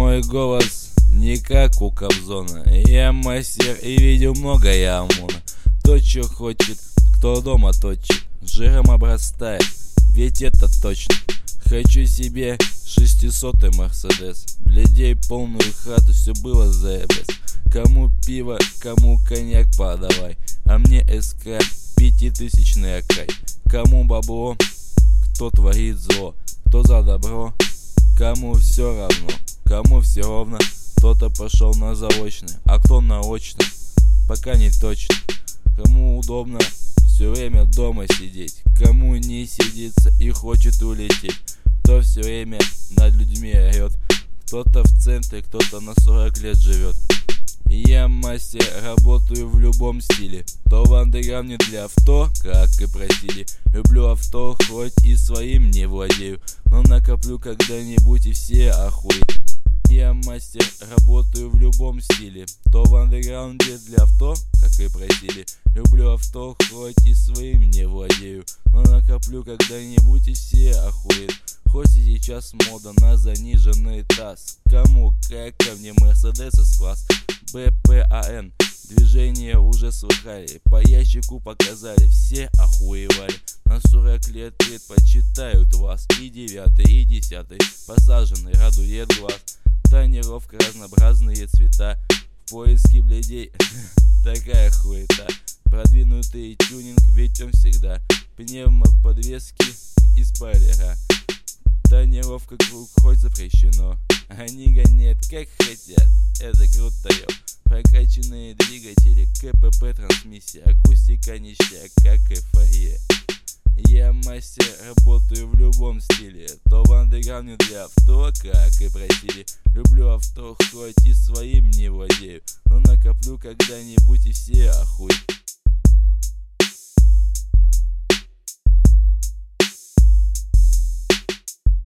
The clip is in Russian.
Мой голос не как у Кобзона. Я мастер и видел много я ОМОНа. То, что хочет, кто дома точит, жиром обрастает, ведь это точно. Хочу себе 600-й Мерседес, блядей полную хату, все было заебись. Кому пиво, кому коньяк подавай, а мне СК 5000-ный Акай. Кому бабло, кто творит зло, кто за добро, кому все равно, кому все ровно. Кто-то пошел на заочный, а кто на очный, пока не точно. Кому удобно все время дома сидеть, кому не сидится и хочет улететь, кто все время над людьми орет. Кто-то в центре, кто-то на 40 лет живет. Я мастер, работаю в любом стиле. То в андеграунде для авто, как и просили. Люблю авто, хоть и своим не владею, но накоплю когда-нибудь и все охуеют. Я мастер, работаю в любом стиле. То в андеграунде для авто, как и просили. Люблю авто, хоть и своим не владею, но накоплю когда-нибудь и все охуеют. Хоть и сейчас мода на заниженный таз. Кому как, ко мне Мерседес С-класс БПАН. Движение уже слыхали, по ящику показали, все охуевали. На 40 лет предпочитают вас и 9 и 10 посаженный радует глаз. Тонировка, разнообразные цвета, в поиске блядей такая хуета. Продвинутый тюнинг, ведь он всегда. Пневмоподвески и спойлера. Тонировка круг хоть запрещено, они гонят как хотят, это круто, ё. Прокачанные двигатели, КПП, трансмиссия, акустика ништяк, как эйфория. Я мастер, работаю в любом стиле. То в андеграунде для авто, как и просили. Люблю авто, хоть и своим не владею, но накоплю когда-нибудь и все охуеют.